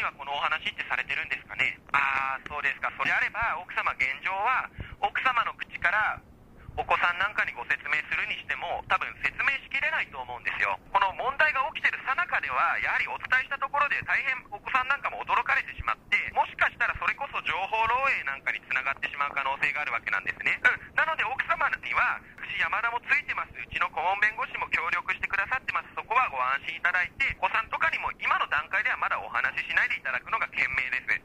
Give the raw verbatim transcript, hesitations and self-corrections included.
はこのお話ってされてるんですかね。ああ、そうですか。それあれば奥様、現状は奥様の口からお子さんなんかにご説明するにしても多分説明しきれないと思うんですよ。この問題が起きてる最中ではやはりお伝えしたところで大変お子さんなんかも驚かれてしまって、もしかしたらそれこそ情報漏洩なんかにつながってしまう可能性があるわけなんですね。うん、なので奥様には私山田もついてます、うちの顧問弁護士も協力してくださってます、そこはご安心いただいて、お子さんとかにも今の段階ではまだお話ししないでいただくのが賢明です。